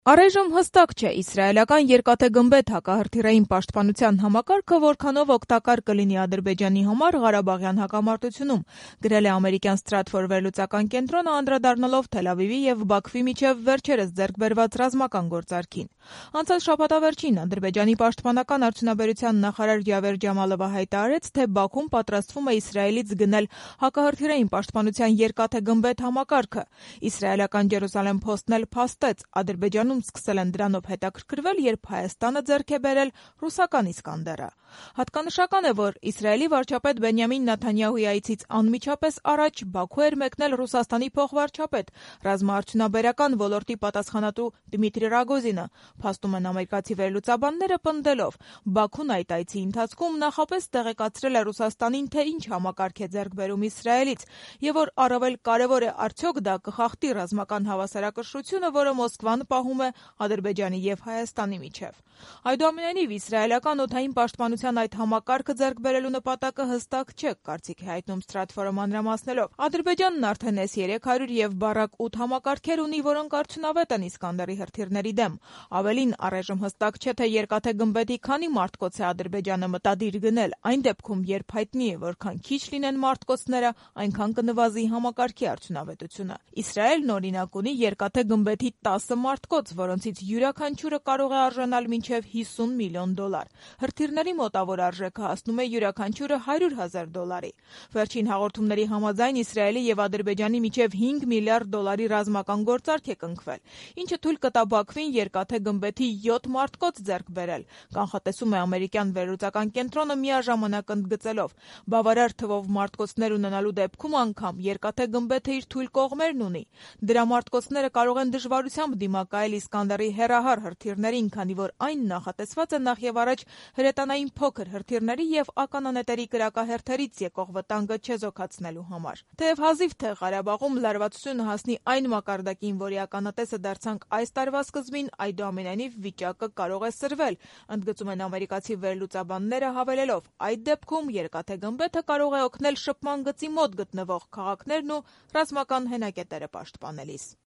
Առայժմ հստակ չէ իսրայելական երկաթե գմբեթ հակահրթիռային պաշտպանության համակարգը որքանով օգտակար կլինի Ադրբեջանի համար Ղարաբաղյան հակամարտությունում, գրել է ամերիկյան Stratfor վերլուծական կենտրոնը, անդրադառնալով Թել Ավիվի եւ Բաքվի միջև վերջերս ձեռք բերված ռազմական գործարքին։ Անցած շաբաթավերջին Ադրբեջանի պաշտպանական արդյունաբերության նախարար Ջավեր Ջամալովը հայտարարեց, թե Բաքուն պատրաստվում է Իսրայելից գնել հակահրթիռային պաշտպանության երկաթե գմբեթ համակարգը։ Իսրայելական Ջերուսալեմ Փոստն էլ փաստեց, Ադրբեջանում սկսել են դրանով հետաքրքրվել, երբ Հայաստանը ձեռք է բերել ռուսական Իսկանդերը։ Հատկանշական է, որ Իսրայելի վարչապետ Բենյամին Նեթանյահուի այցից անմիջապես առաջ Բաքու էր մեկնել Ռուսաստանի փոխվարչապետ, ռազմաարդյունաբերական ոլորտի պատասխանատու Դմիտրի Ռագոզինը, փաստում են ամերիկացի վերլուծաբանները, պնդելով. Բաքուն այդ այցի ընթացքում նախապես տեղեկացրել է Ռուսաստանին, թե ինչ համակարգ է ձեռք բերում Իսրայելից, եւ որ առավել կարեւոր է արդյոք դա կխախտի ռազմական հավասարակշռությունը, որը Մոսկվան պահում է Ադրբեջանի եւ Հայաստանի միջեւ։ Այդուամենայնիվ, իսրայելական օդային պաշտպանության այդ համակարգը ձեռք բերելու նպատակը հստակ չէ, կարծիք է հայտնում Stratfor-ը մանրամասնելով։ Ադրբեջանն արդեն S-300 եւ Բարակ 8 համակարգեր ունի, որոնք արդյունավետ են Իսկանդերի հրթիռների դեմ։ Ավելին, առայժմ հստակ չէ, թե երկաթե գմբեթի քանի մարտկոց է Ադրբեջանը մտադիր գնել, այն դեպքում, երբ հայտնի է, որքան քիչ լինեն մարտկոցները, այնքան կնվազի համակարգի արդյունավետությունը։ Իսրայելն օրինակ ունի երկաթե գմբեթի 10 մարտկոց, որոնցից յուրաքանչյուրը կարող է արժանալ մինչև $50 միլիոն։ Հրթիռների մոտավոր արժեքը հասնում է յուրաքանչյուրը $100,000։ Վերջին հաղորդումների համաձայն Իսրայելի եւ Ադրբեջանի միջև $5 միլիարդ ռազմական գործարք է կնքվել, ինչը թույլ կտա Բաքվին երկաթե գմբեթի 7 մարտկոց ձեռք բերել, կանխատեսում է ամերիկյան վերլուծական կենտրոնը միաժամանակ ընդգծելով. բավարար թվով մարտկոցներ ունենալու դեպքում անգամ երկաթե գմբեթը իր թույլ կողմերն ունի։ Դրա մարտկոցները կարող են դժվարությամբ դիմակայել Իսկանդերի հեռահար հրթիռներին, քանի որ այն նախատեսված է նախևառաջ հրետանային փոքր հրթիռների եւ ականանետերի կրակահերթերից եկող վտանգը չեզոքացնելու համար։ Թեև հազիվ թե Ղարաբաղում լարվածությունը հասնի այն մակարդակին, որի ականատեսը դարձանք այս տարվա սկզբին, այդուամենայնիվ վիճակը կարող է սրվել, ընդգծում են ամերիկացի վերլուծաբանները, հավելելով. այդ դեպքում երկաթե գմբեթը կարող է օգնել շփման գծի մոտ գտնվող քաղաքներն ու ռազմական հենակետերը պաշտպանելիս։